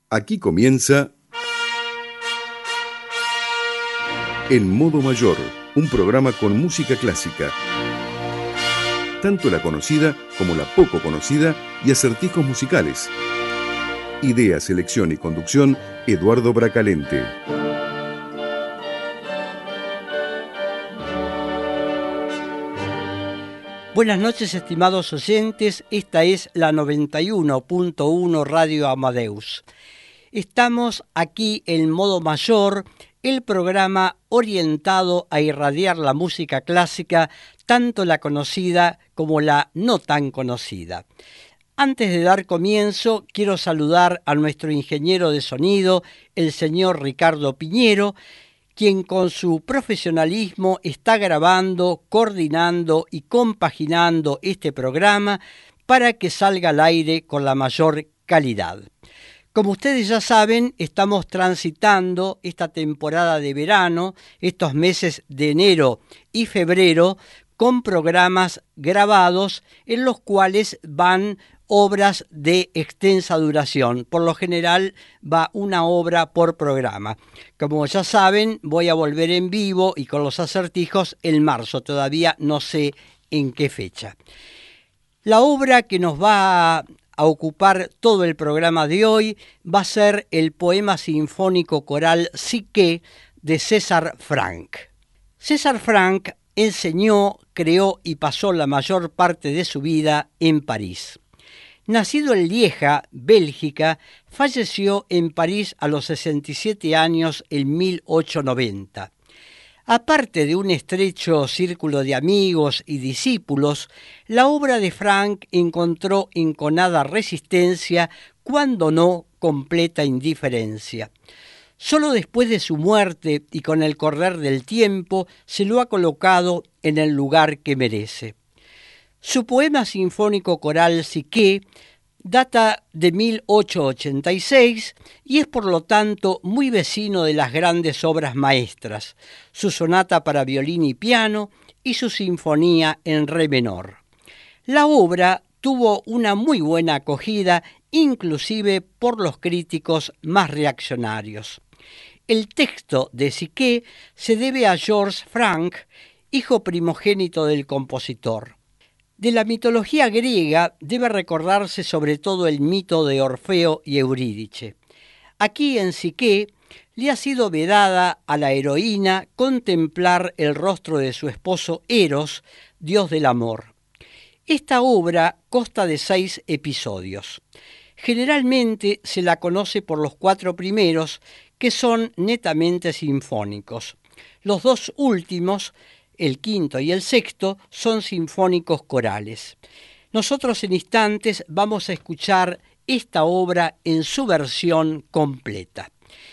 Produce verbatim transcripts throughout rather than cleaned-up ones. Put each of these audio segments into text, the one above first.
Aquí comienza En Modo Mayor, un programa con música clásica, tanto la conocida como la poco conocida, y acertijos musicales. Idea, selección y conducción, Eduardo Bracalente. Buenas noches, estimados oyentes. Esta es la noventa y uno punto uno Radio Amadeus. Estamos aquí en Modo Mayor, el programa orientado a irradiar la música clásica, tanto la conocida como la no tan conocida. Antes de dar comienzo, quiero saludar a nuestro ingeniero de sonido, el señor Ricardo Piñero, quien con su profesionalismo está grabando, coordinando y compaginando este programa para que salga al aire con la mayor calidad. Como ustedes ya saben, estamos transitando esta temporada de verano, estos meses de enero y febrero, con programas grabados en los cuales van obras de extensa duración. Por lo general va una obra por programa. Como ya saben, voy a volver en vivo y con los acertijos en marzo. Todavía no sé en qué fecha. La obra que nos va a a ocupar todo el programa de hoy va a ser el poema sinfónico coral Psique de César Franck. César Franck enseñó, creó y pasó la mayor parte de su vida en París. Nacido en Lieja, Bélgica, falleció en París a los sesenta y siete años en mil ochocientos noventa. Aparte de un estrecho círculo de amigos y discípulos, la obra de Franck encontró enconada resistencia, cuando no completa indiferencia. Solo después de su muerte y con el correr del tiempo se lo ha colocado en el lugar que merece. Su poema sinfónico coral Psique data de mil ochocientos ochenta y seis y es por lo tanto muy vecino de las grandes obras maestras, su sonata para violín y piano y su sinfonía en re menor. La obra tuvo una muy buena acogida, inclusive por los críticos más reaccionarios. El texto de Psique se debe a Georges Franck, hijo primogénito del compositor. De la mitología griega debe recordarse sobre todo el mito de Orfeo y Eurídice. Aquí en Psique le ha sido vedada a la heroína contemplar el rostro de su esposo Eros, dios del amor. Esta obra consta de seis episodios. Generalmente se la conoce por los cuatro primeros, que son netamente sinfónicos. Los dos últimos, el quinto y el sexto, son sinfónicos corales. Nosotros en instantes vamos a escuchar esta obra en su versión completa.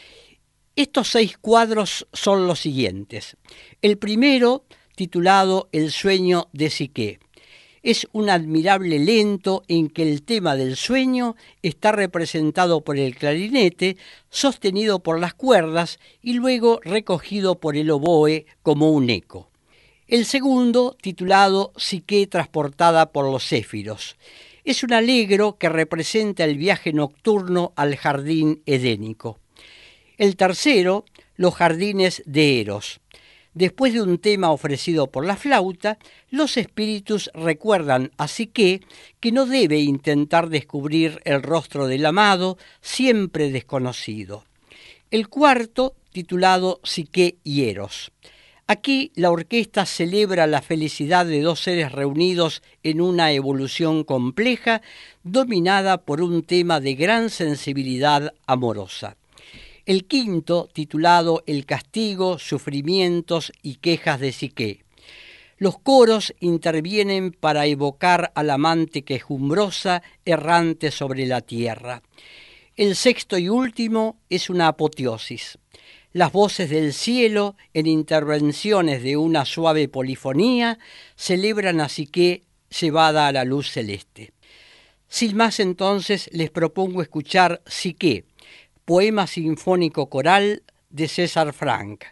Estos seis cuadros son los siguientes. El primero, titulado El sueño de Psique. Es un admirable lento en que el tema del sueño está representado por el clarinete, sostenido por las cuerdas y luego recogido por el oboe como un eco. El segundo, titulado Psique transportada por los céfiros, es un allegro que representa el viaje nocturno al jardín edénico. El tercero, los jardines de Eros. Después de un tema ofrecido por la flauta, los espíritus recuerdan a Psique que no debe intentar descubrir el rostro del amado, siempre desconocido. El cuarto, titulado Psique y Eros. Aquí la orquesta celebra la felicidad de dos seres reunidos en una evolución compleja, dominada por un tema de gran sensibilidad amorosa. El quinto, titulado El castigo, sufrimientos y quejas de Psique. Los coros intervienen para evocar al amante quejumbrosa, errante sobre la tierra. El sexto y último es una apoteosis. Las voces del cielo, en intervenciones de una suave polifonía, celebran a Psique llevada a la luz celeste. Sin más, entonces, les propongo escuchar Psique, poema sinfónico coral de César Franck.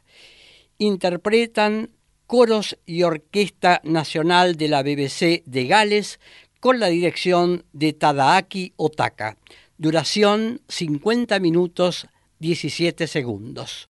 Interpretan coros y Orquesta Nacional de la B B C de Gales con la dirección de Tadaaki Otaka. Duración cincuenta minutos diecisiete segundos.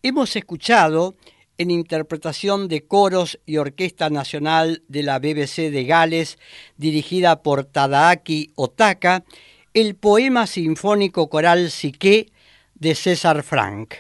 Hemos escuchado, en interpretación de coros y Orquesta Nacional de la B B C de Gales, dirigida por Tadaaki Otaka, el poema sinfónico coral Psique de César Franck.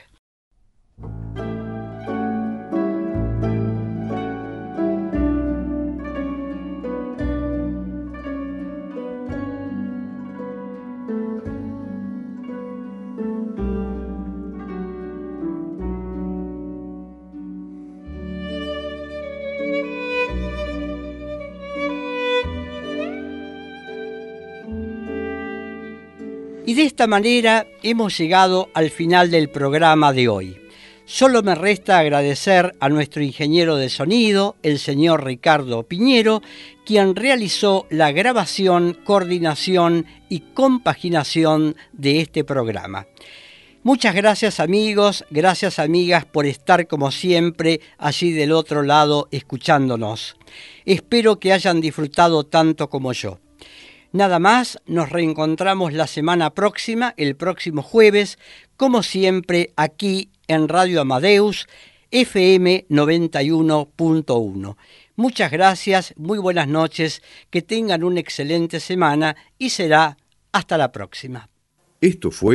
Y de esta manera hemos llegado al final del programa de hoy. Solo me resta agradecer a nuestro ingeniero de sonido, el señor Ricardo Piñero, quien realizó la grabación, coordinación y compaginación de este programa. Muchas gracias amigos, gracias amigas por estar como siempre allí del otro lado escuchándonos. Espero que hayan disfrutado tanto como yo. Nada más, nos reencontramos la semana próxima, el próximo jueves, como siempre aquí en Radio Amadeus, F M noventa y uno punto uno. Muchas gracias, muy buenas noches, que tengan una excelente semana y será hasta la próxima. Esto fue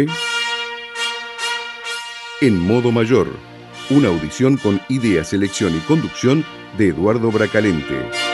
En Modo Mayor, una audición con idea, selección y conducción de Eduardo Bracalente.